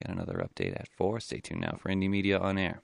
Got another update at 4. Stay tuned now for Indie Media on Air.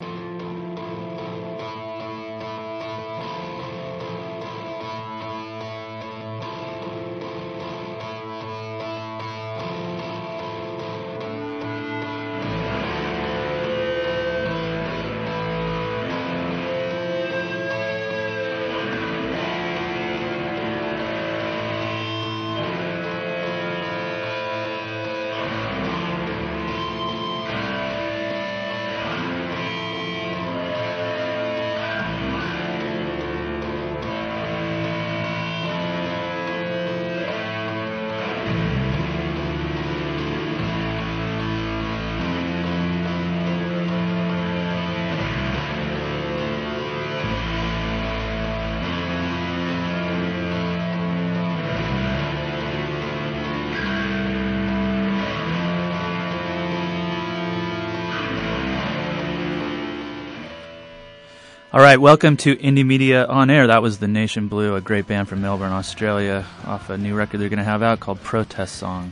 All right, welcome to Indie Media on Air. That was The Nation Blue, a great band from Melbourne, Australia, off a new record they're going to have out called Protest Songs.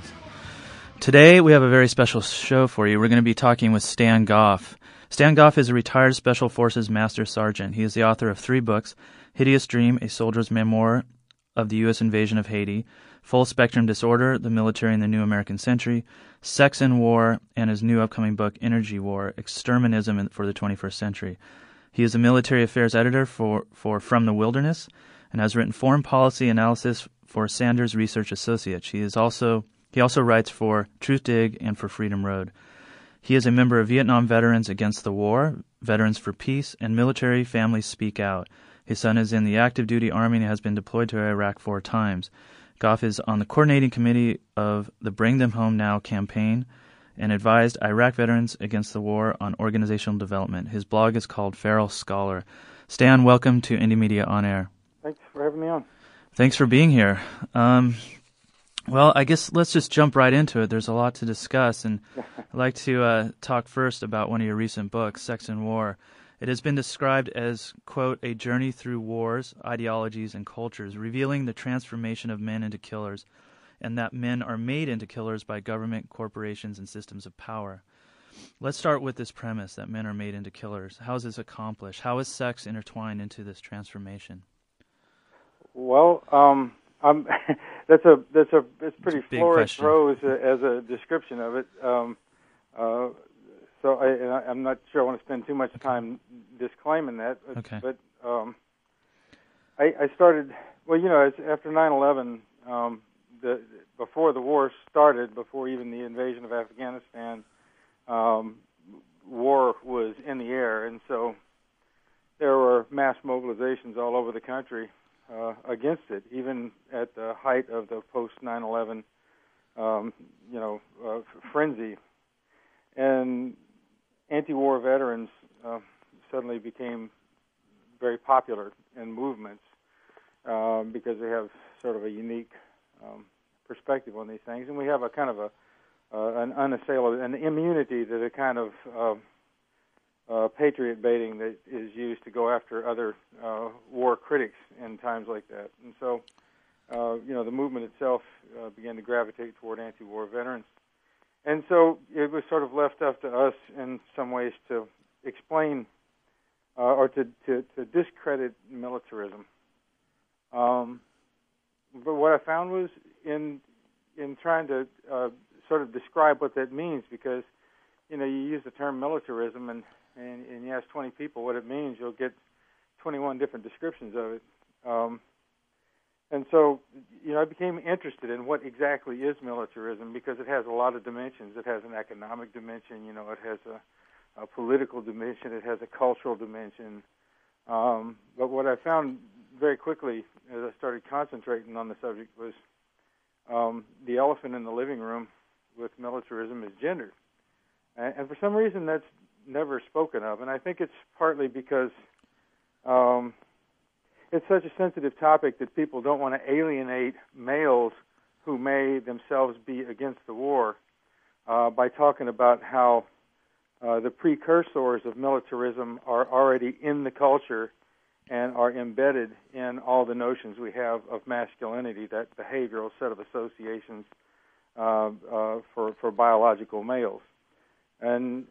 Today, we have a very special show for you. We're going to be talking with Stan Goff. Stan Goff is a retired Special Forces Master Sergeant. He is the author of 3 books, Hideous Dream, A Soldier's Memoir of the U.S. Invasion of Haiti, Full Spectrum Disorder, The Military in the New American Century, Sex and War, and his new upcoming book, Energy War, Exterminism for the 21st Century. He is a military affairs editor for From the Wilderness and has written foreign policy analysis for Sanders Research Associates. He also writes for Truthdig and for Freedom Road. He is a member of Vietnam Veterans Against the War, Veterans for Peace, and Military Families Speak Out. His son is in the active duty Army and has been deployed to Iraq 4 times. Goff is on the coordinating committee of the Bring Them Home Now campaign and advised Iraq Veterans Against the War on organizational development. His blog is called Feral Scholar. Stan, welcome to Indie Media on Air. Thanks for having me on. Thanks for being here. Well, I guess let's just jump right into it. There's a lot to discuss, and I'd like to talk first about one of your recent books, Sex and War. It has been described as, quote, a journey through wars, ideologies, and cultures, revealing the transformation of men into killers, and that men are made into killers by government, corporations, and systems of power. Let's start with this premise that men are made into killers. How is this accomplished? How is sex intertwined into this transformation? Well, that's pretty florid prose as a description of it. So I'm not sure I want to spend too much time disclaiming that. Okay. But I started, well, after 9/11. Before the war started, before even the invasion of Afghanistan, war was in the air, and so there were mass mobilizations all over the country against it, even at the height of the post-9/11, frenzy. And anti-war veterans suddenly became very popular in movements because they have sort of a unique perspective on these things, and we have a kind of an unassailable, an immunity to the kind of patriot baiting that is used to go after other war critics in times like that. And so, the movement itself began to gravitate toward anti-war veterans. And so it was sort of left up to us in some ways to explain or to discredit militarism. But what I found was in trying to sort of describe what that means, because you use the term militarism and you ask 20 people what it means, you'll get 21 different descriptions of it. And so I became interested in what exactly is militarism, because it has a lot of dimensions. It has an economic dimension, it has a political dimension, it has a cultural dimension. But what I found very quickly as I started concentrating on the subject was the elephant in the living room with militarism is gender. And for some reason that's never spoken of, and I think it's partly because it's such a sensitive topic that people don't want to alienate males who may themselves be against the war by talking about how the precursors of militarism are already in the culture and are embedded in all the notions we have of masculinity, that behavioral set of associations for biological males. and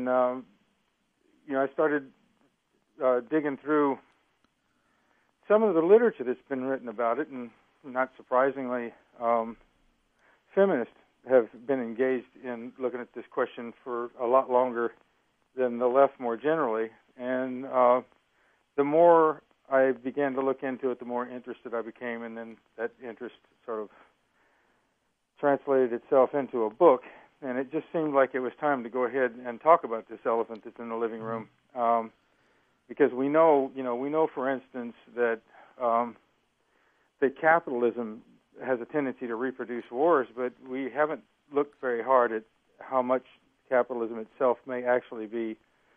I started digging through some of the literature that's been written about it, and not surprisingly, feminists have been engaged in looking at this question for a lot longer than the left more generally. And the more I began to look into it, the more interested I became, and then that interest sort of translated itself into a book. And it just seemed like it was time to go ahead and talk about this elephant that's in the living room, because we know, for instance, that that capitalism has a tendency to reproduce wars, but we haven't looked very hard at how much capitalism itself may actually be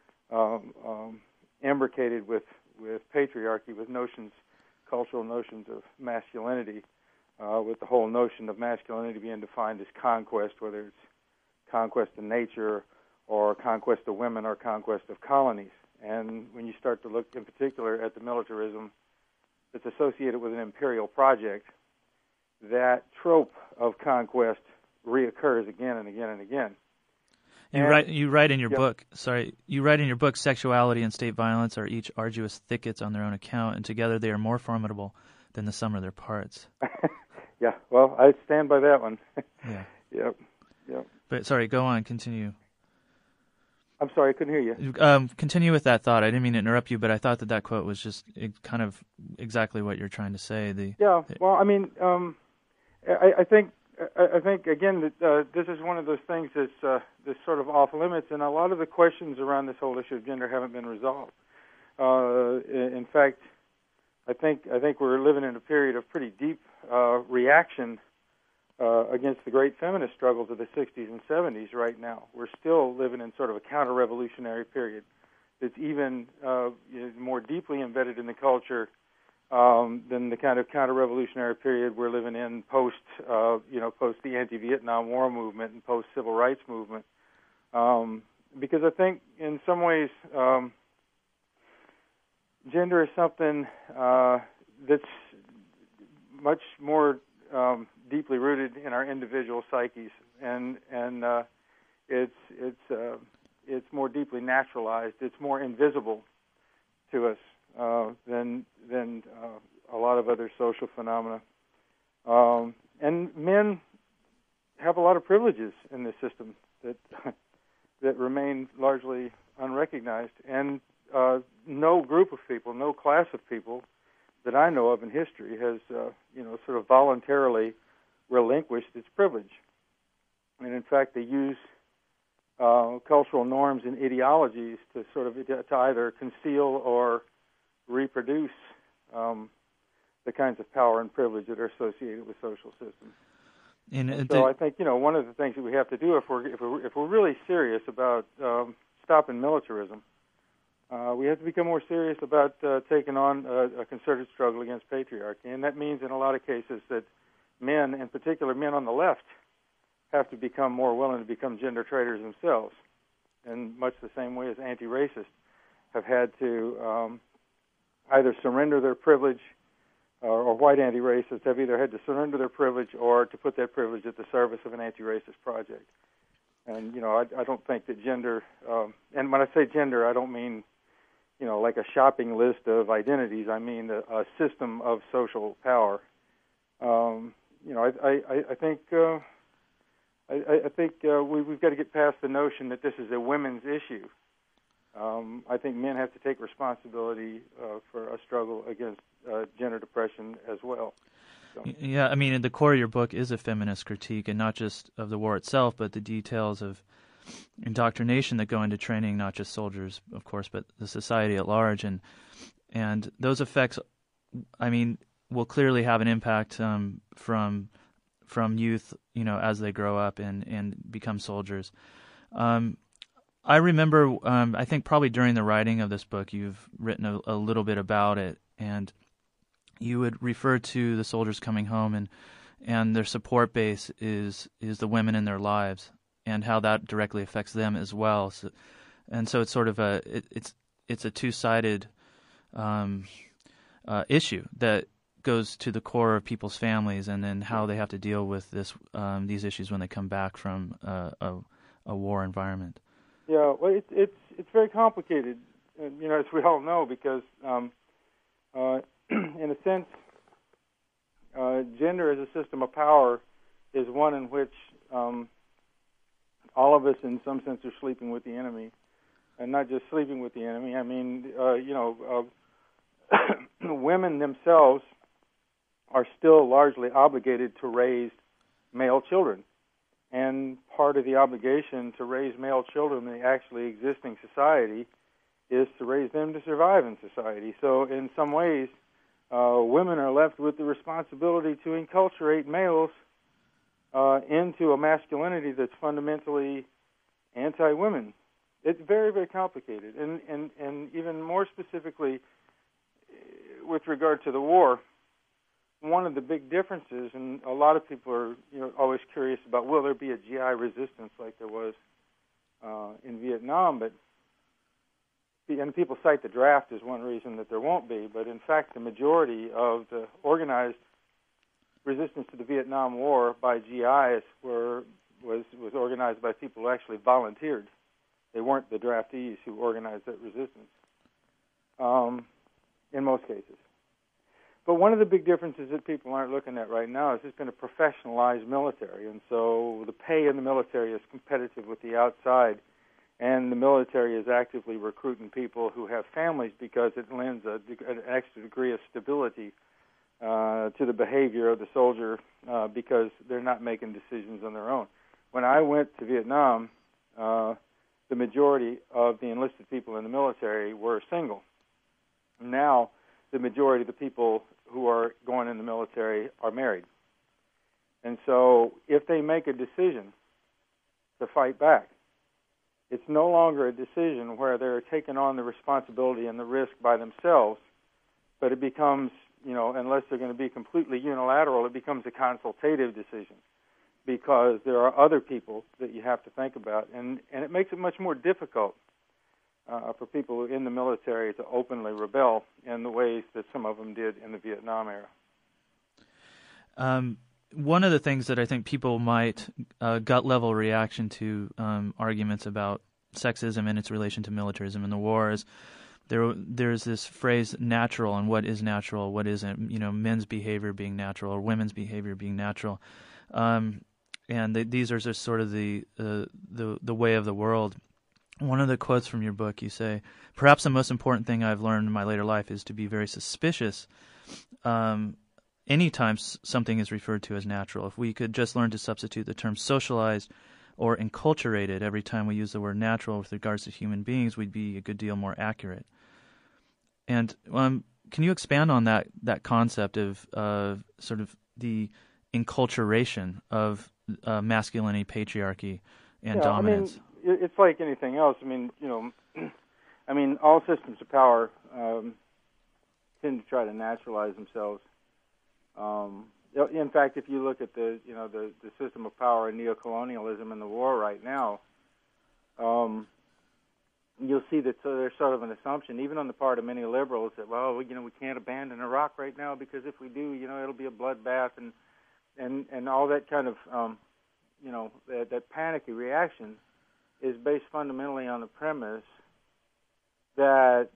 imbricated with patriarchy, with cultural notions of masculinity, with the whole notion of masculinity being defined as conquest, whether it's conquest of nature or conquest of women or conquest of colonies. And when you start to look in particular at the militarism that's associated with an imperial project, that trope of conquest reoccurs again and again and again. You write in your book, sexuality and state violence are each arduous thickets on their own account, and together they are more formidable than the sum of their parts. Yeah, well, I stand by that one. Yeah. Yep. But sorry, go on, continue. I'm sorry, I couldn't hear you. Continue with that thought. I didn't mean to interrupt you, but I thought that quote was just kind of exactly what you're trying to say. Well, I mean, I think again that this is one of those things that's sort of off limits, and a lot of the questions around this whole issue of gender haven't been resolved. In fact, I think we're living in a period of pretty deep reaction against the great feminist struggles of the 60s and 70s right now. We're still living in sort of a counter-revolutionary period that's even more deeply embedded in the culture than the kind of counter-revolutionary period we're living in post the anti-Vietnam War movement and post-civil rights movement. Because I think in some ways gender is something that's much more deeply rooted in our individual psyches, and it's more deeply naturalized. It's more invisible to us than a lot of other social phenomena. And men have a lot of privileges in this system that remain largely unrecognized, and no group of people, no class of people that I know of in history has sort of voluntarily relinquished its privilege. And in fact, they use cultural norms and ideologies to sort of to either conceal or reproduce the kinds of power and privilege that are associated with social systems. So I think one of the things that we have to do if we're really serious about stopping militarism, we have to become more serious about taking on a concerted struggle against patriarchy, and that means in a lot of cases that men, in particular men on the left, have to become more willing to become gender traitors themselves, in much the same way as anti-racists have had to either surrender their privilege, or white anti-racists have either had to surrender their privilege or to put that privilege at the service of an anti-racist project. And, I don't think that gender, and when I say gender, I don't mean, like a shopping list of identities. I mean a system of social power. I think we've got to get past the notion that this is a women's issue. I think men have to take responsibility for a struggle against gender depression as well. So. Yeah, I mean, at the core of your book is a feminist critique, and not just of the war itself, but the details of indoctrination that go into training not just soldiers, of course, but the society at large, and those effects, I mean, will clearly have an impact from youth, as they grow up and become soldiers. I remember, I think probably during the writing of this book, you've written a little bit about it, and you would refer to the soldiers coming home, and their support base is the women in their lives, and how that directly affects them as well. So it's sort of it's a two-sided issue that goes to the core of people's families, and then how they have to deal with these issues when they come back from a war environment. Yeah, well, it's very complicated, as we all know, because in a sense, gender as a system of power is one in which all of us, in some sense, are sleeping with the enemy, and not just sleeping with the enemy. I mean, women themselves are still largely obligated to raise male children. And part of the obligation to raise male children in the actually existing society is to raise them to survive in society. So in some ways, women are left with the responsibility to enculturate males into a masculinity that's fundamentally anti-women. It's very, very complicated. And even more specifically, with regard to the war, one of the big differences, and a lot of people are always curious about, will there be a GI resistance like there was in Vietnam? And people cite the draft as one reason that there won't be, but in fact the majority of the organized resistance to the Vietnam War by GIs was organized by people who actually volunteered. They weren't the draftees who organized that resistance in most cases. But one of the big differences that people aren't looking at right now is there's been a professionalized military, and so the pay in the military is competitive with the outside, and the military is actively recruiting people who have families because it lends an extra degree of stability to the behavior of the soldier because they're not making decisions on their own. When I went to Vietnam, the majority of the enlisted people in the military were single. Now, the majority of the people who are going in the military are married. And so if they make a decision to fight back, it's no longer a decision where they're taking on the responsibility and the risk by themselves, but it becomes, unless they're going to be completely unilateral, it becomes a consultative decision because there are other people that you have to think about. And it makes it much more difficult for people in the military to openly rebel in the ways that some of them did in the Vietnam era. One of the things that I think people might gut-level reaction to arguments about sexism and its relation to militarism in the war is there's this phrase natural and what is natural, what isn't, men's behavior being natural or women's behavior being natural. And these are just sort of the way of the world. One of the quotes from your book, you say, perhaps the most important thing I've learned in my later life is to be very suspicious anytime something is referred to as natural. If we could just learn to substitute the term socialized or enculturated every time we use the word natural with regards to human beings, we'd be a good deal more accurate. And can you expand on that concept of sort of the enculturation of masculinity, patriarchy, and dominance? It's like anything else. All systems of power tend to try to naturalize themselves. In fact, if you look at the system of power and neocolonialism in the war right now, you'll see that there's sort of an assumption, even on the part of many liberals, that we can't abandon Iraq right now because if we do, it'll be a bloodbath and all that kind of that panicky reaction is based fundamentally on the premise that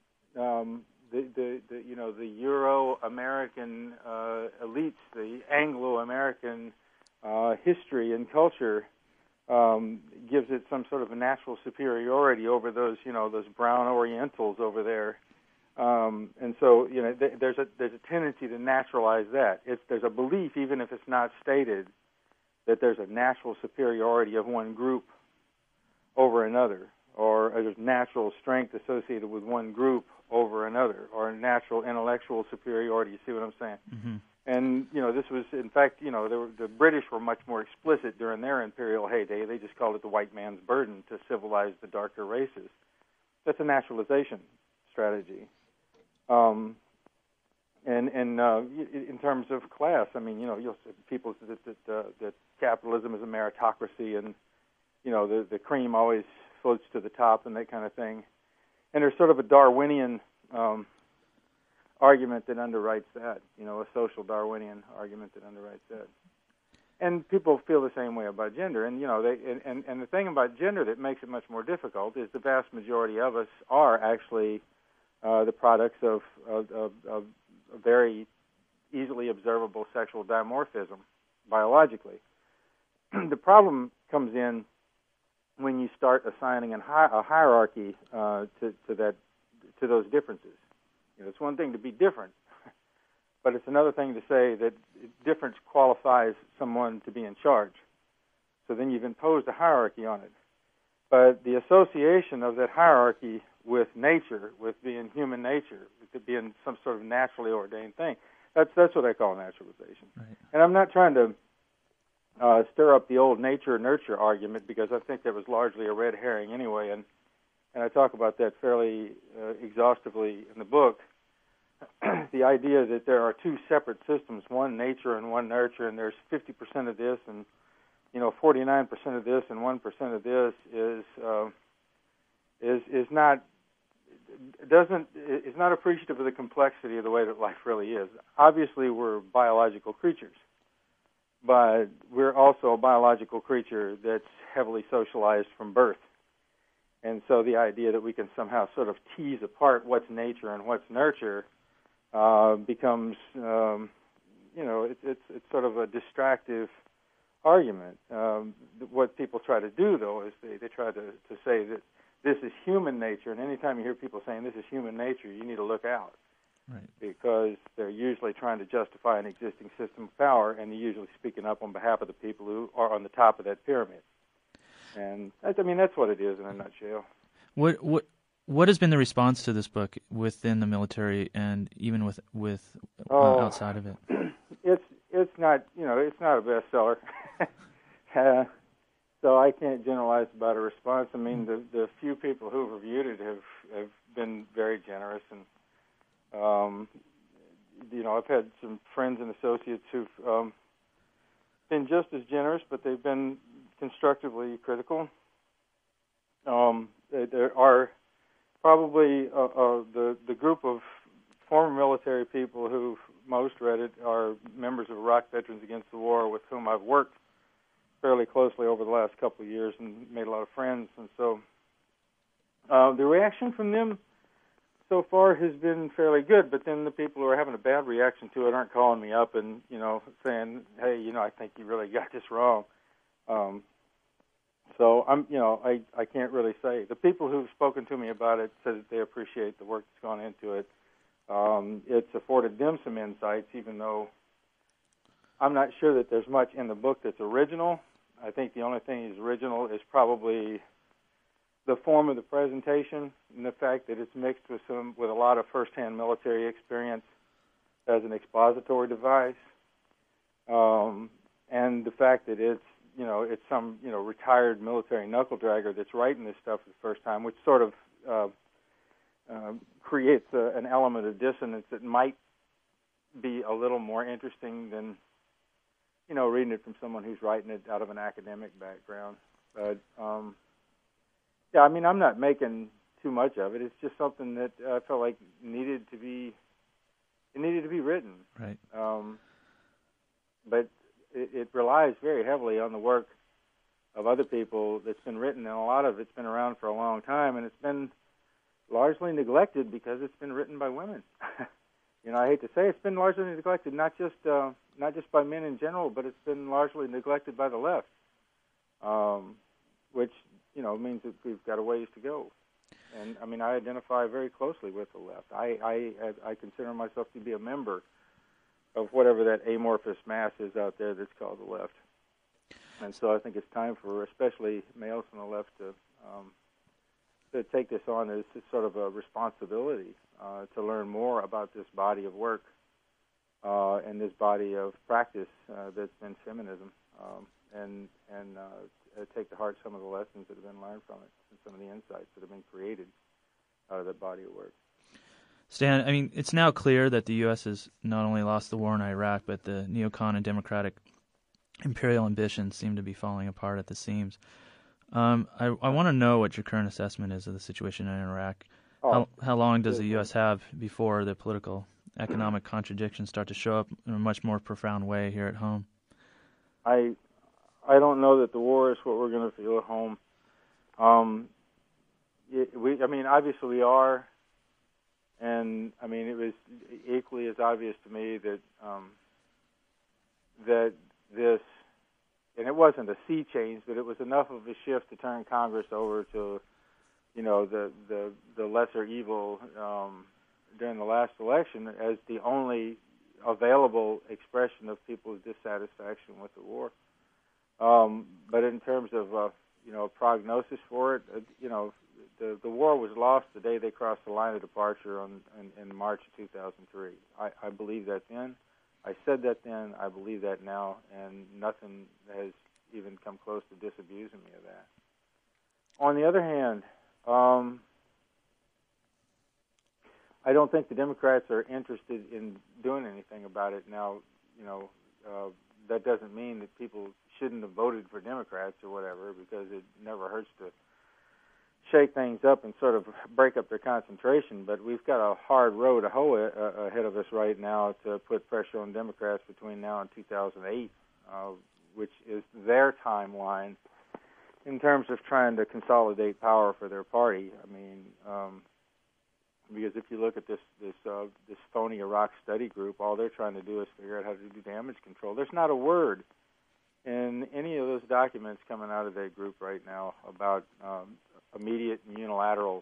the Euro-American elites, the Anglo-American history and culture gives it some sort of a natural superiority over those brown Orientals over there, and so there's a tendency to naturalize that. There's a belief, even if it's not stated, that there's a natural superiority of one group over another, or there's natural strength associated with one group over another, or a natural intellectual superiority. You see what I'm saying? Mm-hmm. And this was, in fact, the British were much more explicit during their imperial heyday. They just called it the white man's burden to civilize the darker races. That's a naturalization strategy. And in terms of class, you'll see people that capitalism is a meritocracy, and the cream always floats to the top, and that kind of thing. And there's sort of a Darwinian argument that underwrites that, a social Darwinian argument that underwrites that. and people feel the same way about gender. And and the thing about gender that makes it much more difficult is the vast majority of us are actually the products of a very easily observable sexual dimorphism biologically. The problem comes in when you start assigning a hierarchy to those differences. It's one thing to be different, but it's another thing to say that difference qualifies someone to be in charge. So then you've imposed a hierarchy on it. But the association of that hierarchy with nature, with being human nature, with being some sort of naturally ordained thing, that's what I call naturalization. Right. And I'm not trying to stir up the old nature-nurture argument, because I think that was largely a red herring anyway, and I talk about that fairly exhaustively in the book. The idea that there are two separate systems, one nature and one nurture, and there's 50% of this and 49% of this and 1% of this is not appreciative of the complexity of the way that life really is. Obviously, we're biological creatures, but we're also a biological creature that's heavily socialized from birth. And so the idea that we can somehow sort of tease apart what's nature and what's nurture becomes, it's sort of a distractive argument. What people try to do, though, is they try to say that this is human nature, and anytime you hear people saying this is human nature, you need to look out. Right. Because they're usually trying to justify an existing system of power, and they're usually speaking up on behalf of the people who are on the top of that pyramid. And that's what it is in a nutshell. What has been the response to this book within the military and even with outside of it? It's not a bestseller, so I can't generalize about a response. I mean, the few people who've reviewed it have been very generous, and I've had some friends and associates who've been just as generous, but they've been constructively critical. There are probably the group of former military people who've most read it are members of Iraq Veterans Against the War, with whom I've worked fairly closely over the last couple of years and made a lot of friends. And so the reaction from them so far has been fairly good, but then the people who are having a bad reaction to it aren't calling me up and, saying, hey, I think you really got this wrong. So I can't really say. The people who've spoken to me about it said that they appreciate the work that's gone into it. It's afforded them some insights, even though I'm not sure that there's much in the book that's original. I think the only thing that's original is probably the form of the presentation and the fact that it's mixed with a lot of firsthand military experience as an expository device, and the fact that it's some retired military knuckle dragger that's writing this stuff for the first time, which sort of creates an element of dissonance that might be a little more interesting than reading it from someone who's writing it out of an academic background. But I'm not making too much of it. It's just something that I felt like needed to be written. Right. But it relies very heavily on the work of other people that's been written, and a lot of it's been around for a long time, and it's been largely neglected because it's been written by women. I hate to say it's been largely neglected, not just by men in general, but it's been largely neglected by the left, which means that we've got a ways to go. And I identify very closely with the left. I consider myself to be a member of whatever that amorphous mass is out there that's called the left. And so I think it's time for especially males from the left to take this on as sort of a responsibility to learn more about this body of work and this body of practice that's been feminism, and take to heart some of the lessons that have been learned from it and some of the insights that have been created out of that body of work. Stan, it's now clear that the U.S. has not only lost the war in Iraq, but the neocon and democratic imperial ambitions seem to be falling apart at the seams. I want to know what your current assessment is of the situation in Iraq. How long does the U.S. have before the political, economic contradictions start to show up in a much more profound way here at home? I I don't know that the war is what we're going to feel at home. Obviously we are, and it was equally as obvious to me that that this, and it wasn't a sea change, but it was enough of a shift to turn Congress over to, the lesser evil during the last election as the only available expression of people's dissatisfaction with the war. But in terms of prognosis for it, the war was lost the day they crossed the line of departure in March of 2003. I believe that then. I said that then. I believe that now, and nothing has even come close to disabusing me of that. On the other hand, I don't think the Democrats are interested in doing anything about it now. That doesn't mean that people shouldn't have voted for Democrats or whatever, because it never hurts to shake things up and sort of break up their concentration. But we've got a hard road to hoe ahead of us right now to put pressure on Democrats between now and 2008, which is their timeline in terms of trying to consolidate power for their party. Because if you look at this phony Iraq study group, all they're trying to do is figure out how to do damage control. There's not a word in any of those documents coming out of that group right now about immediate and unilateral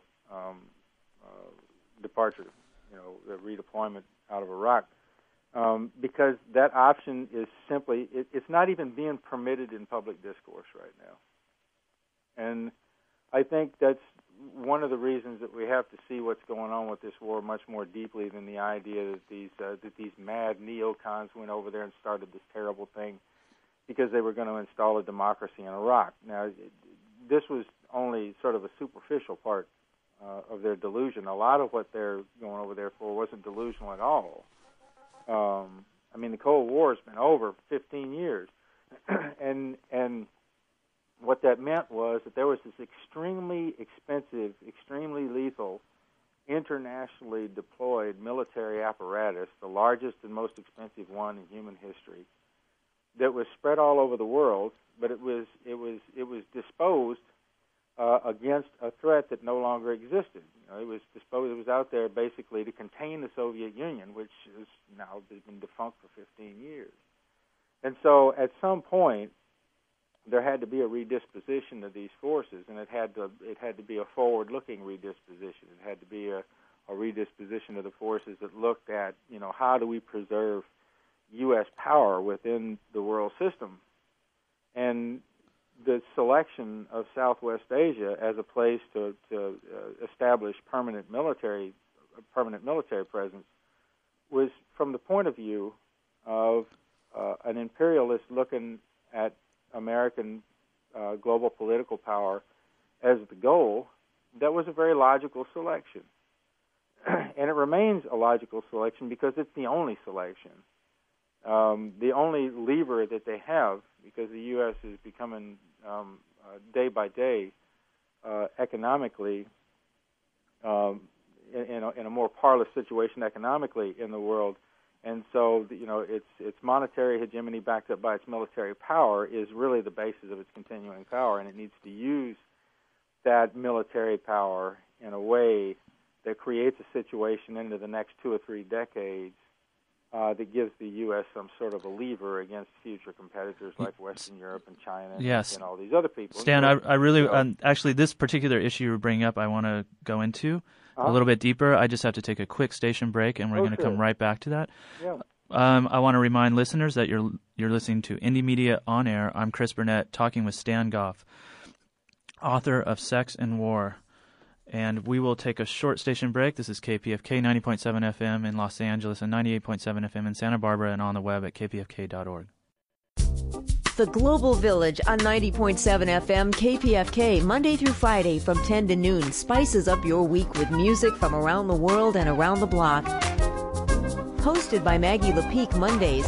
departure, the redeployment out of Iraq, because that option is simply, it's not even being permitted in public discourse right now. And I think that's one of the reasons that we have to see what's going on with this war much more deeply than the idea that these mad neocons went over there and started this terrible thing because they were going to install a democracy in Iraq. Now, this was only sort of a superficial part of their delusion. A lot of what they're going over there for wasn't delusional at all. The Cold War has been over 15 years, and what that meant was that there was this extremely expensive, extremely lethal, internationally deployed military apparatus, the largest and most expensive one in human history, that was spread all over the world, but it was disposed against a threat that no longer existed. It was disposed. It was out there basically to contain the Soviet Union, which has now been defunct for 15 years. And so, at some point, there had to be a redisposition of these forces, and it had to be a forward-looking redisposition. It had to be a redisposition of the forces that looked at, how do we preserve U.S. power within the world system. And the selection of Southwest Asia as a place to establish permanent military presence was from the point of view of an imperialist looking at American global political power as the goal. That was a very logical selection. And it remains a logical selection because it's the only selection. The only lever that they have, because the U.S. is becoming day by day economically in a more parlous situation economically in the world, and so its monetary hegemony backed up by its military power is really the basis of its continuing power, and it needs to use that military power in a way that creates a situation into the next 2 or 3 decades that gives the U.S. some sort of a lever against future competitors like Western Europe and China and all these other people. Stan, I really, actually, this particular issue you're bringing up, I want to go into a little bit deeper. I just have to take a quick station break, and we're going to come right back to that. Yeah. I want to remind listeners that you're listening to Indie Media On Air. I'm Chris Burnett, talking with Stan Goff, author of Sex and War. And we will take a short station break. This is KPFK 90.7 FM in Los Angeles and 98.7 FM in Santa Barbara, and on the web at kpfk.org. The Global Village on 90.7 FM KPFK, Monday through Friday from 10 to noon, spices up your week with music from around the world and around the block. Hosted by Maggie Lepeak Mondays.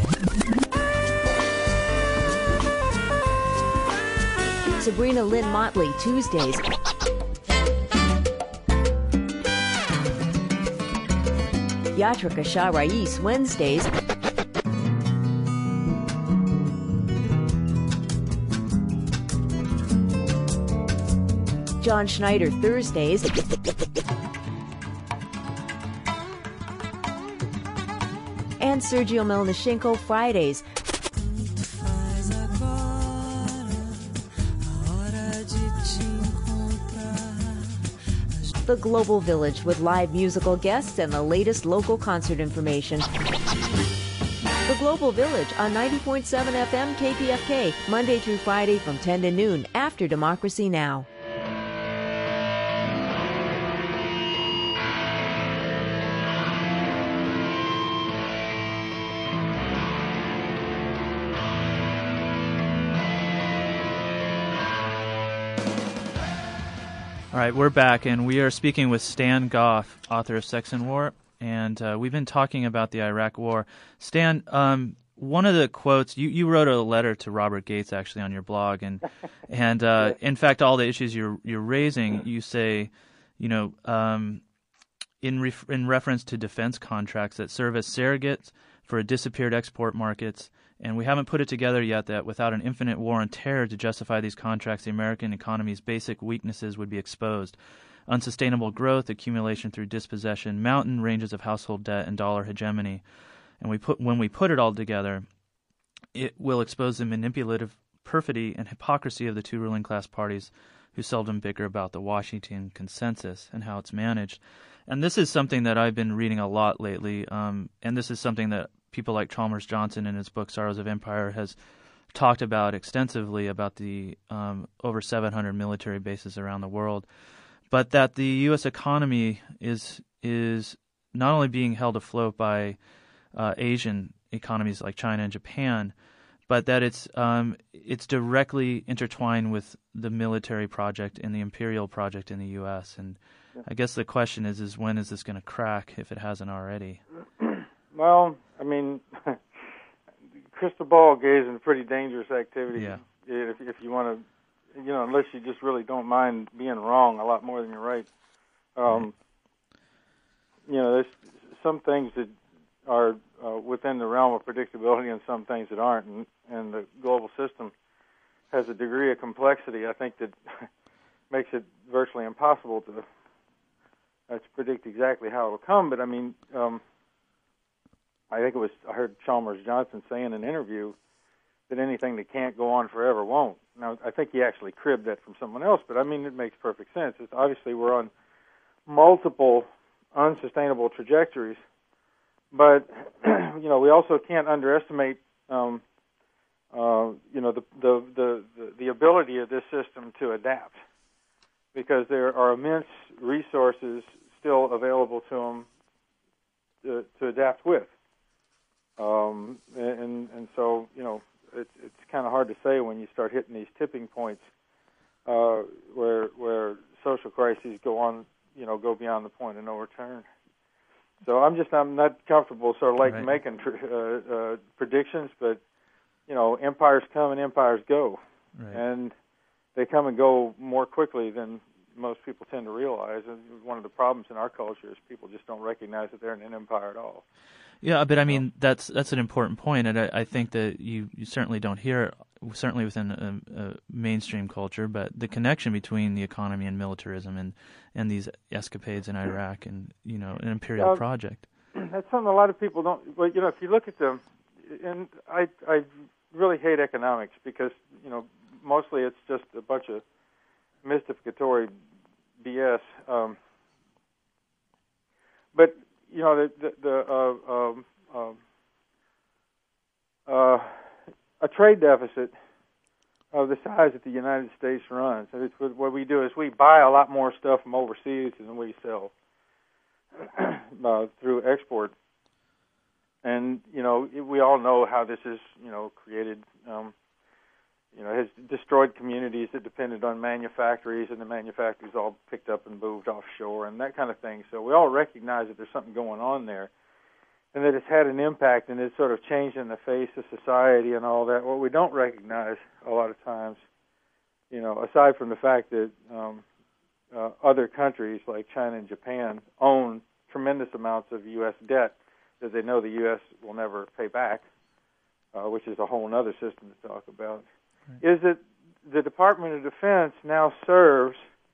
Sabrina Lynn Motley Tuesdays. Yatrika Shah Rais Wednesdays. John Schneider Thursdays. And Sergio Melnichenko Fridays. The Global Village with live musical guests and the latest local concert information. The Global Village on 90.7 FM KPFK, Monday through Friday from 10 to noon after Democracy Now! All right, we're back, and we are speaking with Stan Goff, author of Sex and War, and we've been talking about the Iraq War. Stan, one of the quotes, you wrote a letter to Robert Gates, actually, on your blog, and in fact, all the issues you're raising, you say, in reference to defense contracts that serve as surrogates for disappeared export markets, and we haven't put it together yet that without an infinite war on terror to justify these contracts, the American economy's basic weaknesses would be exposed. Unsustainable growth, accumulation through dispossession, mountain ranges of household debt, and dollar hegemony. And when we put it all together, it will expose the manipulative perfidy and hypocrisy of the two ruling class parties who seldom bicker about the Washington consensus and how it's managed. And this is something that I've been reading a lot lately, and this is something that people like Chalmers Johnson in his book Sorrows of Empire has talked about extensively, about the over 700 military bases around the world, but that the U.S. economy is not only being held afloat by Asian economies like China and Japan, but that it's directly intertwined with the military project and the imperial project in the U.S. And I guess the question is when is this going to crack if it hasn't already? Well, I mean, crystal ball gazing, pretty dangerous activity. Yeah. If you want to, unless you just really don't mind being wrong a lot more than you're right. There's some things that are within the realm of predictability and some things that aren't, and the global system has a degree of complexity, I think, that makes it virtually impossible to predict exactly how it will come. But I mean, I heard Chalmers Johnson say in an interview that anything that can't go on forever won't. Now, I think he actually cribbed that from someone else, but I mean, it makes perfect sense. Obviously, we're on multiple unsustainable trajectories, but we also can't underestimate the ability of this system to adapt, because there are immense resources still available to them to adapt with. And so, it's kind of hard to say when you start hitting these tipping points where social crises go beyond the point of no return. So I'm not comfortable sort of like making predictions, but empires come and empires go, and they come and go more quickly than most people tend to realize. And one of the problems in our culture is people just don't recognize that they're in an empire at all. Yeah, but I mean, that's an important point, and I think that you certainly don't hear it, certainly within a mainstream culture, but the connection between the economy and militarism and these escapades in Iraq and, an imperial project. That's something a lot of people don't, but, if you look at them, and I really hate economics because, mostly it's just a bunch of mystificatory BS. But a trade deficit of the size that the United States runs. What we do is we buy a lot more stuff from overseas than we sell through export. And we all know how this is created. Has destroyed communities that depended on manufactories, and the manufactories all picked up and moved offshore and that kind of thing. So we all recognize that there's something going on there, and that it's had an impact, and it's sort of changing the face of society and all that. What we don't recognize a lot of times, aside from the fact that other countries like China and Japan own tremendous amounts of U.S. debt that they know the U.S. will never pay back, which is a whole other system to talk about. Is that the Department of Defense now serves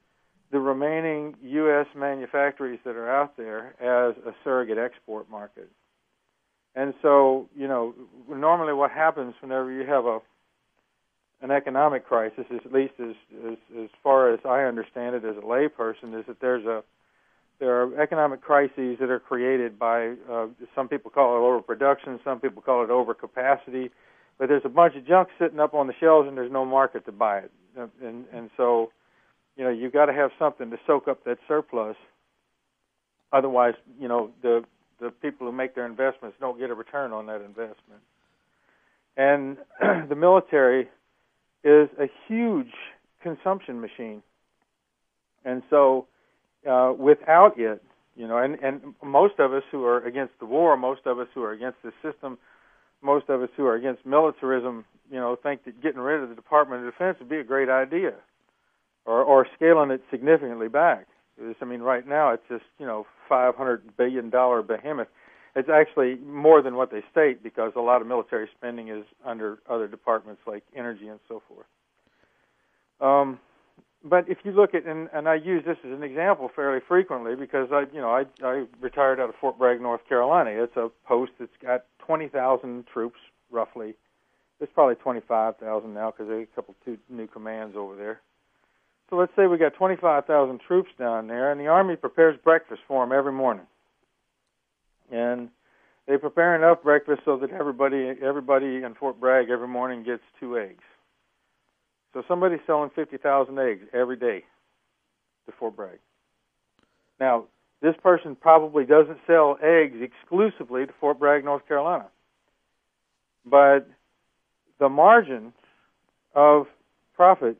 the remaining U.S. manufactories that are out there as a surrogate export market. And so, normally what happens whenever you have an economic crisis, at least as far as I understand it as a layperson, is that there are economic crises that are created by, some people call it overproduction, some people call it overcapacity, but there's a bunch of junk sitting up on the shelves and there's no market to buy it. And so, you've got to have something to soak up that surplus. Otherwise, the people who make their investments don't get a return on that investment. And the military is a huge consumption machine. And so without it, and most of us who are against the war, most of us who are against the system, most of us who are against militarism, think that getting rid of the Department of Defense would be a great idea, or scaling it significantly back. Right now it's just, $500 billion behemoth. It's actually more than what they state because a lot of military spending is under other departments like energy and so forth. But if you look at, and I use this as an example fairly frequently because I retired out of Fort Bragg, North Carolina. It's a post that's got 20,000 troops roughly. It's probably 25,000 now because there are two new commands over there. So let's say we got 25,000 troops down there, and the Army prepares breakfast for them every morning. And they prepare enough breakfast so that everybody in Fort Bragg every morning gets 2 eggs. So somebody's selling 50,000 eggs every day to Fort Bragg. Now, this person probably doesn't sell eggs exclusively to Fort Bragg, North Carolina. But the margin of profit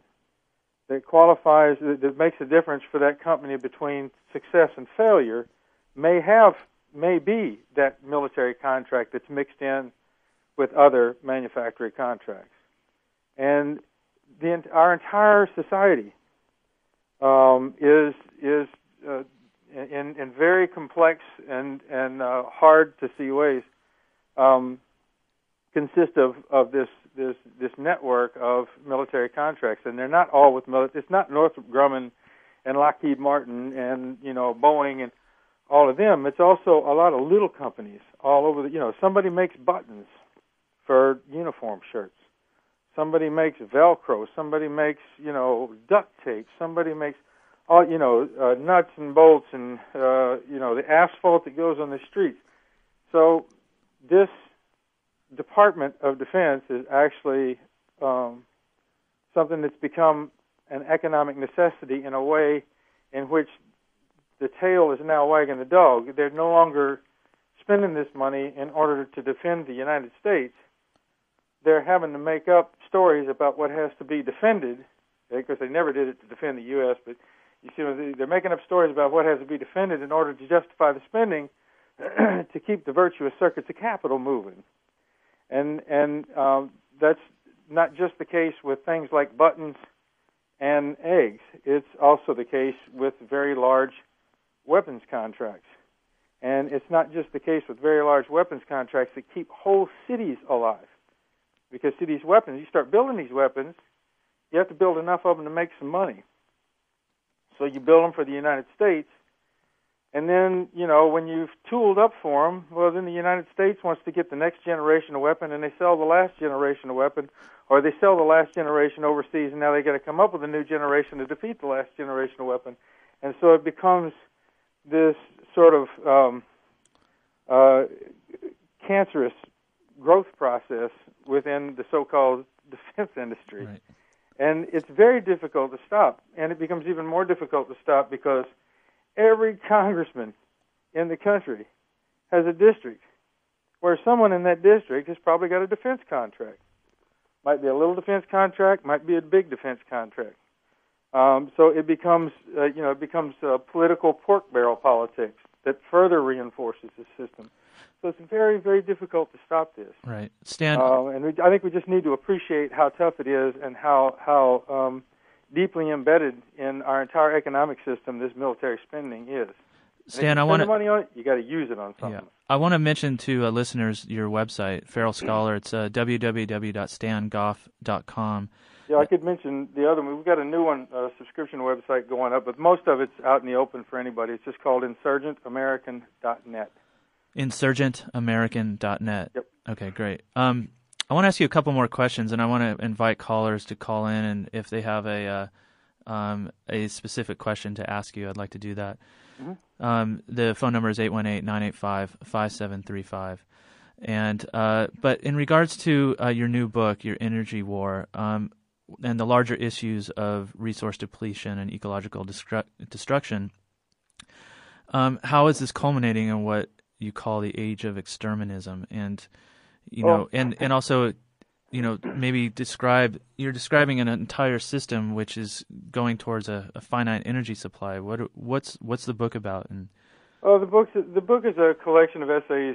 that makes a difference for that company between success and failure may be that military contract that's mixed in with other manufacturing contracts. And our entire society is in very complex and hard to see ways consist of this network of military contracts, and they're not all with military. It's not Northrop Grumman and Lockheed Martin and Boeing and all of them. It's also a lot of little companies all over somebody makes buttons for uniform shirts. Somebody makes Velcro. Somebody makes, duct tape. Somebody makes all, nuts and bolts and, the asphalt that goes on the streets. So this Department of Defense is actually something that's become an economic necessity in a way in which the tail is now wagging the dog. They're no longer spending this money in order to defend the United States. They're having to make up stories about what has to be defended, because they never did it to defend the U.S., but you see, they're making up stories about what has to be defended in order to justify the spending to keep the virtuous circuits of capital moving. And that's not just the case with things like buttons and eggs. It's also the case with very large weapons contracts. And it's not just the case with very large weapons contracts that keep whole cities alive. Because, see, these weapons, you start building these weapons, you have to build enough of them to make some money. So you build them for the United States, and then, when you've tooled up for them, well, then the United States wants to get the next generation of weapon, and they sell the last generation of weapon, or they sell the last generation overseas, and now they got to come up with a new generation to defeat the last generation of weapon. And so it becomes this sort of cancerous growth process within the so-called defense industry. Right. And it's very difficult to stop. And it becomes even more difficult to stop because every congressman in the country has a district where someone in that district has probably got a defense contract. Might be a little defense contract, might be a big defense contract. So it becomes, political pork barrel politics that further reinforces the system. So it's very, very difficult to stop this. Right, Stan. I think we just need to appreciate how tough it is and how deeply embedded in our entire economic system this military spending is. Stan, I want money on it. You got to use it on something. Yeah. I want to mention to listeners your website, Feral Scholar. It's www.stangoff.com. Yeah, I could mention the other one. We've got a new one, subscription website going up, but most of it's out in the open for anybody. It's just called InsurgentAmerican.net. InsurgentAmerican.net. Yep. Okay, great. I want to ask you a couple more questions, and I want to invite callers to call in, and if they have a specific question to ask you, I'd like to do that. Mm-hmm. The phone number is 818-985-5735. And but in regards to your new book, Your Energy War, and the larger issues of resource depletion and ecological destruction, how is this culminating in what you call the age of exterminism? And and also, maybe you're describing an entire system which is going towards a finite energy supply. What's the book about? And the book is a collection of essays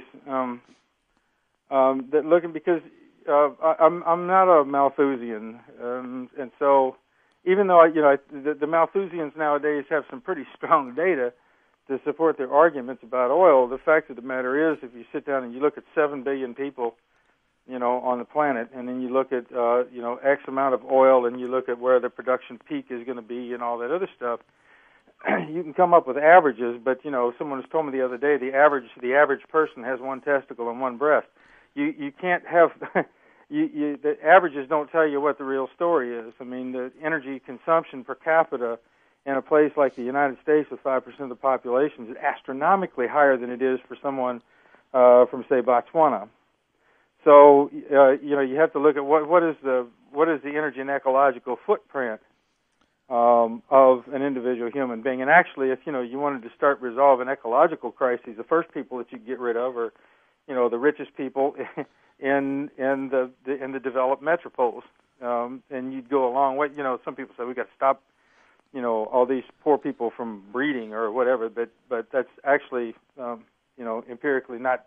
that looking, because I'm not a Malthusian, and so even though the Malthusians nowadays have some pretty strong data to support their arguments about oil, the fact of the matter is, if you sit down and you look at 7 billion people, on the planet, and then you look at X amount of oil, and you look at where the production peak is going to be, and all that other stuff, you can come up with averages. But someone has told me the other day the average person has one testicle and one breast. You can't have the averages don't tell you what the real story is. I mean, the energy consumption per capita in a place like the United States with 5% of the population is astronomically higher than it is for someone from, say, Botswana. So you have to look at what is the energy and ecological footprint of an individual human being. And actually, if you wanted to start resolving ecological crises, the first people that you get rid of are the richest people in the developed metropoles, and you'd go a long way. Some people say we got to stop all these poor people from breeding or whatever, but that's actually empirically not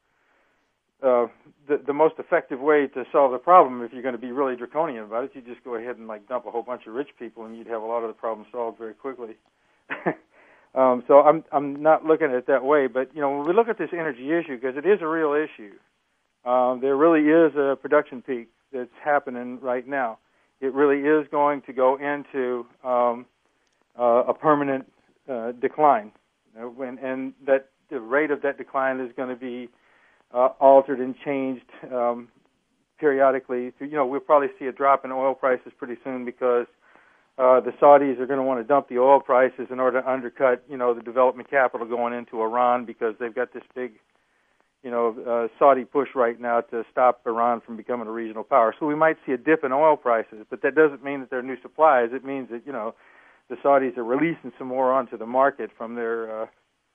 the most effective way to solve the problem. If you're going to be really draconian about it, you just go ahead and dump a whole bunch of rich people, and you'd have a lot of the problems solved very quickly. So I'm not looking at it that way, but when we look at this energy issue, because it is a real issue, there really is a production peak that's happening right now. It really is going to go into a permanent decline, and that the rate of that decline is going to be altered and changed periodically. We'll probably see a drop in oil prices pretty soon because the Saudis are going to want to dump the oil prices in order to undercut, the development capital going into Iran, because they've got this big, Saudi push right now to stop Iran from becoming a regional power. So we might see a dip in oil prices, but that doesn't mean that there are new supplies. It means that, the Saudis are releasing some more onto the market from their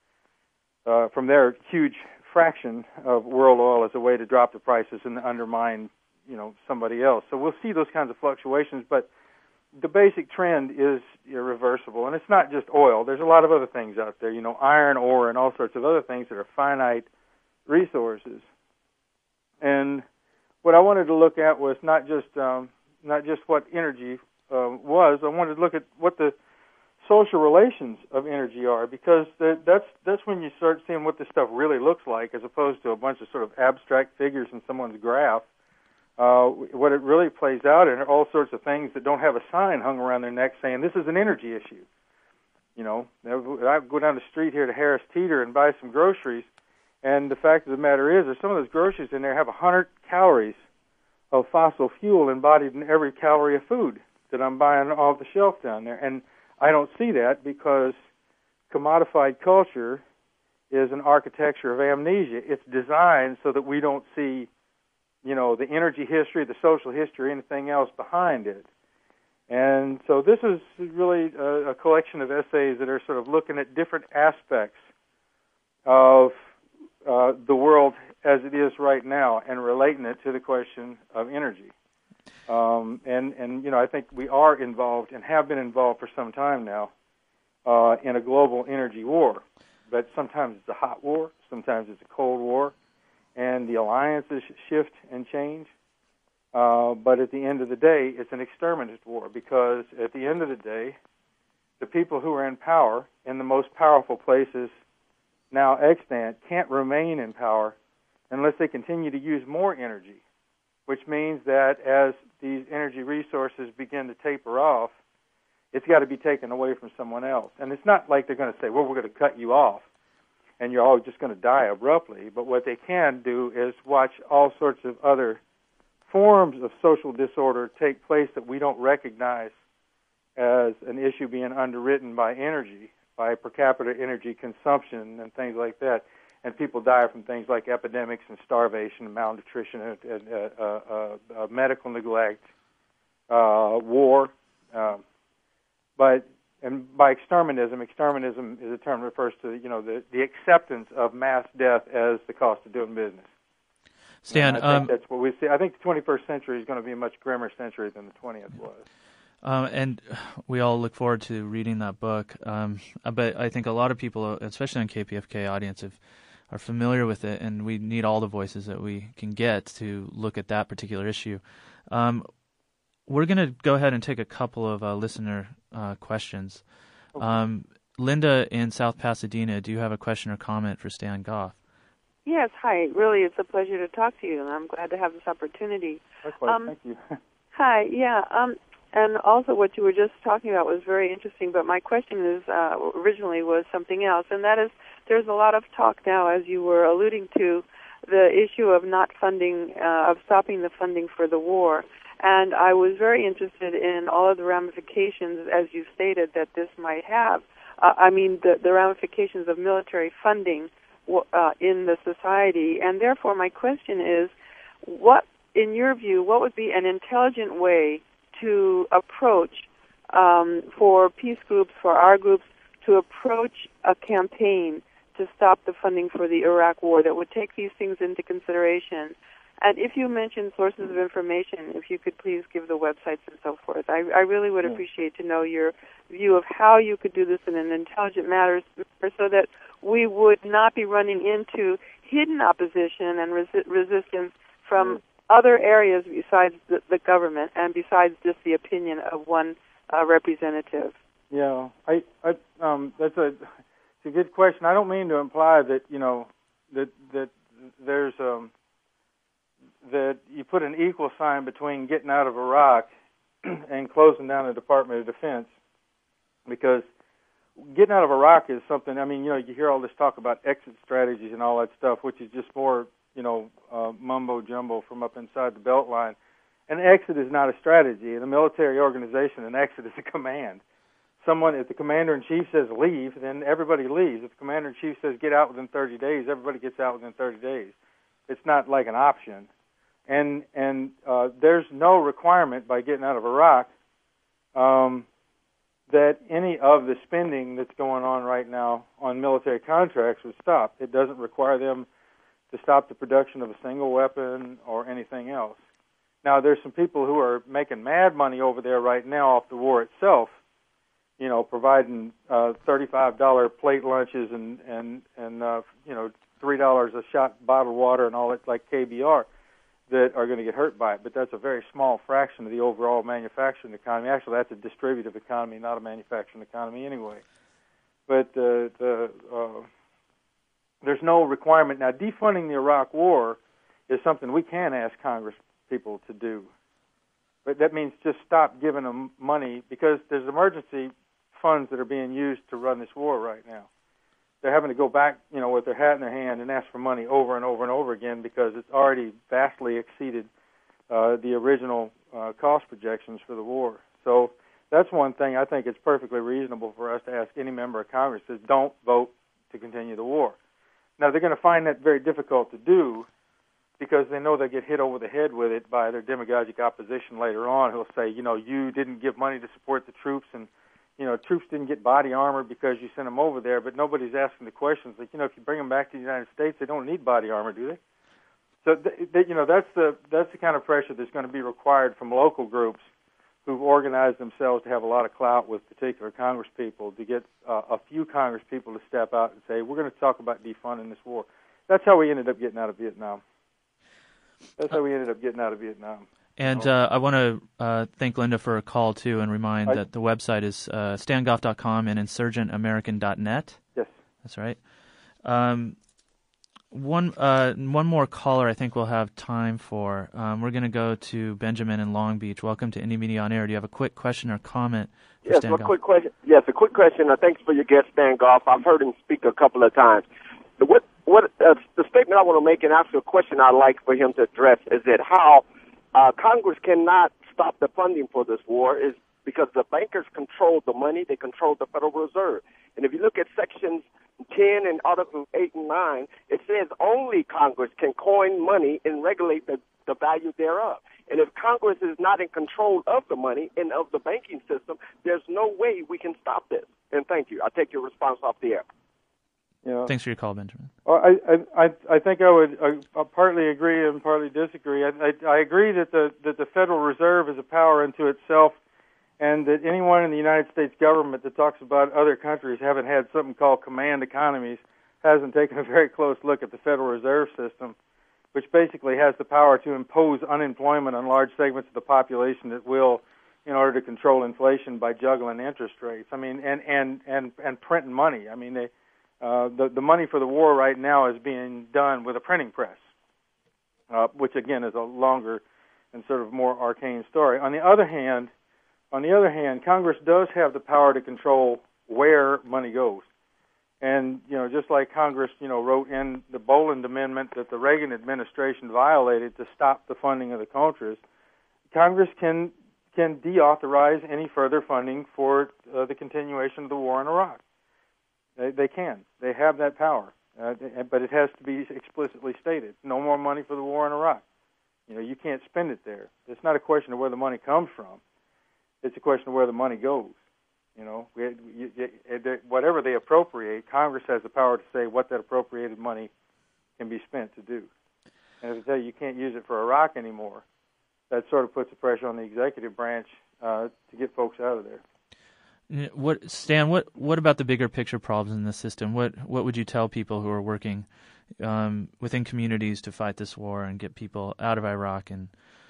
huge fraction of world oil as a way to drop the prices and undermine, somebody else. So we'll see those kinds of fluctuations, but the basic trend is irreversible. And it's not just oil. There's a lot of other things out there, iron ore and all sorts of other things that are finite resources. And what I wanted to look at was not just what energy was. I wanted to look at what the social relations of energy are, because that's when you start seeing what this stuff really looks like, as opposed to a bunch of sort of abstract figures in someone's graph. What it really plays out in are all sorts of things that don't have a sign hung around their neck saying this is an energy issue. I go down the street here to Harris Teeter and buy some groceries, and the fact of the matter is, some of those groceries in there have 100 calories of fossil fuel embodied in every calorie of food that I'm buying off the shelf down there. And I don't see that because commodified culture is an architecture of amnesia. It's designed so that we don't see, the energy history, the social history, anything else behind it. And so this is really a collection of essays that are sort of looking at different aspects of the world as it is right now and relating it to the question of energy. And I think we are involved and have been involved for some time now in a global energy war. But sometimes it's a hot war, sometimes it's a cold war, and the alliances shift and change. But at the end of the day, it's an exterminative war, because at the end of the day, the people who are in power in the most powerful places now extant can't remain in power unless they continue to use more energy which means that as these energy resources begin to taper off, it's got to be taken away from someone else. And it's not like they're going to say, well, we're going to cut you off and you're all just going to die abruptly. But what they can do is watch all sorts of other forms of social disorder take place that we don't recognize as an issue being underwritten by energy, by per capita energy consumption and things like that. And people die from things like epidemics and starvation and malnutrition and medical neglect, war. But by exterminism is a term that refers to the acceptance of mass death as the cost of doing business. Stan, I think that's what we see. I think the 21st century is going to be a much grimmer century than the 20th was. And we all look forward to reading that book. But I think a lot of people, especially on KPFK audience, are familiar with it, and we need all the voices that we can get to look at that particular issue. We're going to go ahead and take a couple of listener questions. Okay. Linda in South Pasadena, do you have a question or comment for Stan Goff? Yes, hi. Really, it's a pleasure to talk to you, and I'm glad to have this opportunity. Likewise, thank you. Hi, yeah. And also what you were just talking about was very interesting, but my question is originally was something else, and that is there's a lot of talk now, as you were alluding to, the issue of not funding, of stopping the funding for the war. And I was very interested in all of the ramifications, as you stated, that this might have. The ramifications of military funding in the society. And therefore, my question is, what, in your view, what would be an intelligent way to approach for peace groups, for our groups, to approach a campaign to stop the funding for the Iraq war that would take these things into consideration? And if you mentioned sources of information, if you could please give the websites and so forth. I really would appreciate to know your view of how you could do this in an intelligent manner so that we would not be running into hidden opposition and resistance from other areas besides the government and besides just the opinion of one representative. Yeah, that's a good question. I don't mean to imply that that there's that you put an equal sign between getting out of Iraq and closing down the Department of Defense, because getting out of Iraq is something. You hear all this talk about exit strategies and all that stuff, which is just more mumbo jumbo from up inside the Beltline. An exit is not a strategy. In a military organization, an exit is a command. If the commander-in-chief says leave, then everybody leaves. If the commander-in-chief says get out within 30 days, everybody gets out within 30 days. It's not like an option. And there's no requirement by getting out of Iraq that any of the spending that's going on right now on military contracts would stop. It doesn't require them to stop the production of a single weapon or anything else. Now, there's some people who are making mad money over there right now off the war itself, providing $35 plate lunches and $3 a shot bottled water and all that, like KBR, that are going to get hurt by it. But that's a very small fraction of the overall manufacturing economy. Actually, that's a distributive economy, not a manufacturing economy anyway. But there's no requirement. Now, defunding the Iraq war is something we can ask Congress people to do. But that means just stop giving them money, because there's emergency funds that are being used to run this war right now. They're having to go back, with their hat in their hand and ask for money over and over and over again, because it's already vastly exceeded the original cost projections for the war. So that's one thing I think it's perfectly reasonable for us to ask any member of Congress is don't vote to continue the war. Now, they're going to find that very difficult to do, because they know they'll get hit over the head with it by their demagogic opposition later on, who'll say, you didn't give money to support the troops, and troops didn't get body armor because you sent them over there. But nobody's asking the questions like, if you bring them back to the United States, they don't need body armor, do they? So that's the kind of pressure that's going to be required from local groups who've organized themselves to have a lot of clout with particular Congress people, to get a few Congress people to step out and say, we're going to talk about defunding this war. That's how we ended up getting out of Vietnam. And I want to thank Linda for a call, too, and remind that the website is stangoff.com and insurgentamerican.net. Yes. That's right. One more caller I think we'll have time for. We're going to go to Benjamin in Long Beach. Welcome to Indie Media on Air. Do you have a quick question or comment for Stan Goff? A quick question. Yes, a quick question. Thanks for your guest, Stan Goff. I've heard him speak a couple of times. The statement I want to make and ask a question I'd like for him to address is that how Congress cannot stop the funding for this war is because the bankers control the money, they control the Federal Reserve. And if you look at sections 10 and Articles 8 and 9, it says only Congress can coin money and regulate the value thereof. And if Congress is not in control of the money and of the banking system, there's no way we can stop this. And thank you. I'll take your response off the air. Yeah. Thanks for your call, Benjamin. Well, I think I would partly agree and partly disagree. I agree that the Federal Reserve is a power unto itself, and that anyone in the United States government that talks about other countries having had something called command economies hasn't taken a very close look at the Federal Reserve System, which basically has the power to impose unemployment on large segments of the population that will, in order to control inflation by juggling interest rates. I mean, and printing money. I mean, the money for the war right now is being done with a printing press, which again is a longer and sort of more arcane story. On the other hand, Congress does have the power to control where money goes. And, just like Congress, wrote in the Boland Amendment that the Reagan administration violated to stop the funding of the Contras, Congress can deauthorize any further funding for the continuation of the war in Iraq. They can. They have that power. But it has to be explicitly stated. No more money for the war in Iraq. You can't spend it there. It's not a question of where the money comes from. It's a question of where the money goes. Whatever they appropriate, Congress has the power to say what that appropriated money can be spent to do. And if they tell you can't use it for Iraq anymore, that sort of puts the pressure on the executive branch to get folks out of there. Stan, what about the bigger picture problems in the system? What would you tell people who are working within communities to fight this war and get people out of Iraq? And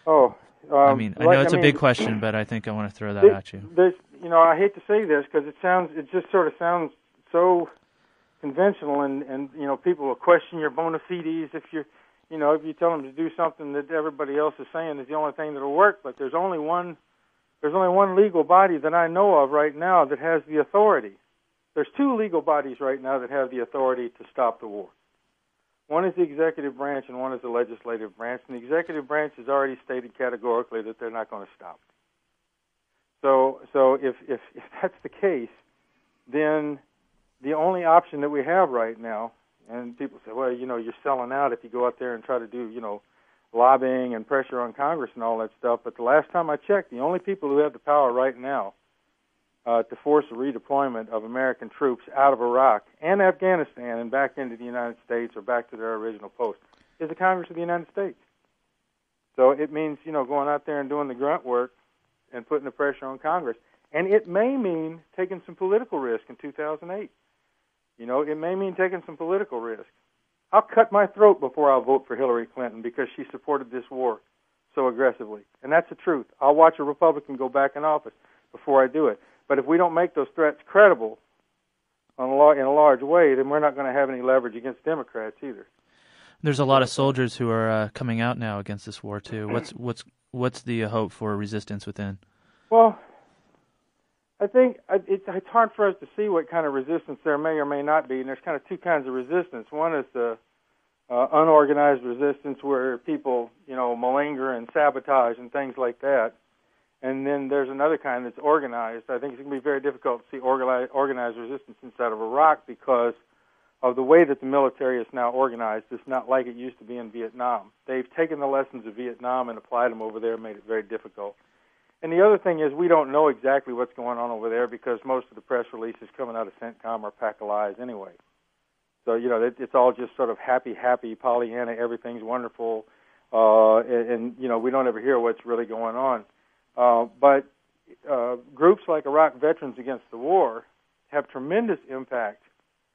I know it's a big question, but I think I want to throw that at you. I hate to say this because it just sort of sounds so conventional, and people will question your bona fides if you tell them to do something that everybody else is saying is the only thing that'll work. But there's only one legal body that I know of right now that has the authority. There's two legal bodies right now that have the authority to stop the war. One is the executive branch and one is the legislative branch. And the executive branch has already stated categorically that they're not going to stop. So if that's the case, then the only option that we have right now, and people say, well, you're selling out if you go out there and try to do, lobbying and pressure on Congress and all that stuff. But the last time I checked, the only people who have the power right now to force a redeployment of American troops out of Iraq and Afghanistan and back into the United States or back to their original post is the Congress of the United States. So it means, going out there and doing the grunt work and putting the pressure on Congress. And it may mean taking some political risk in 2008. It may mean taking some political risk. I'll cut my throat before I'll vote for Hillary Clinton because she supported this war so aggressively. And that's the truth. I'll watch a Republican go back in office before I do it. But if we don't make those threats credible in a large way, then we're not going to have any leverage against Democrats either. There's a lot of soldiers who are coming out now against this war too. What's the hope for resistance within? Well, I think it's hard for us to see what kind of resistance there may or may not be, and there's kind of two kinds of resistance. One is the unorganized resistance where people, malinger and sabotage and things like that. And then there's another kind that's organized. I think it's going to be very difficult to see organized resistance inside of Iraq because of the way that the military is now organized. It's not like it used to be in Vietnam. They've taken the lessons of Vietnam and applied them over there and made it very difficult. And the other thing is we don't know exactly what's going on over there because most of the press releases coming out of CENTCOM are a pack of lies anyway. So, it's all just sort of happy, Pollyanna, everything's wonderful, and we don't ever hear what's really going on. But groups like Iraq Veterans Against the War have tremendous impact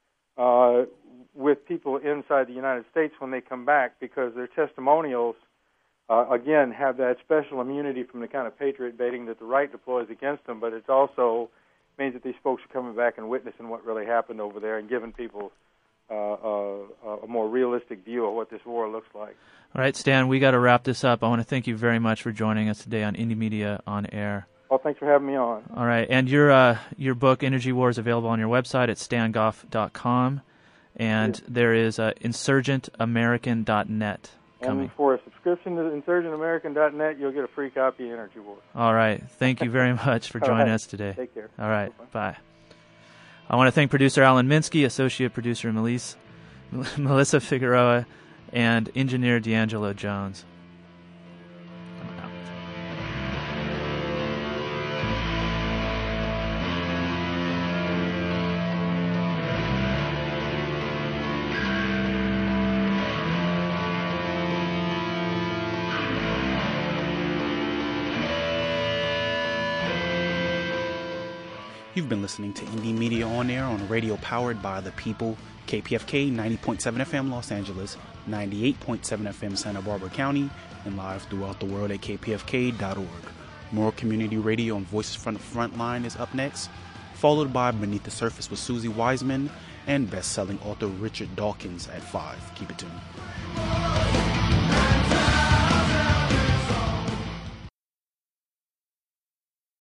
with people inside the United States when they come back because their testimonials, again, have that special immunity from the kind of patriot baiting that the right deploys against them, but it also means that these folks are coming back and witnessing what really happened over there and giving people a more realistic view of what this war looks like. All right, Stan, we got to wrap this up. I want to thank you very much for joining us today on Indie Media on Air. Well, thanks for having me on. All right, and your book, Energy War, is available on your website at stangoff.com, and there is insurgentamerican.net coming. And for a subscription to insurgentamerican.net, you'll get a free copy of Energy War. All right, thank you very much for joining us today. Take care. All right, bye. I want to thank producer Alan Minsky, associate producer Melissa Figueroa, and engineer D'Angelo Jones. You've been listening to Indie Media on Air on radio powered by the people, KPFK 90.7 FM Los Angeles, 98.7 FM Santa Barbara County, and live throughout the world at kpfk.org. More community radio on Voices from the Frontline is up next, followed by Beneath the Surface with Susie Wiseman and best-selling author Richard Dawkins at 5. Keep it tuned.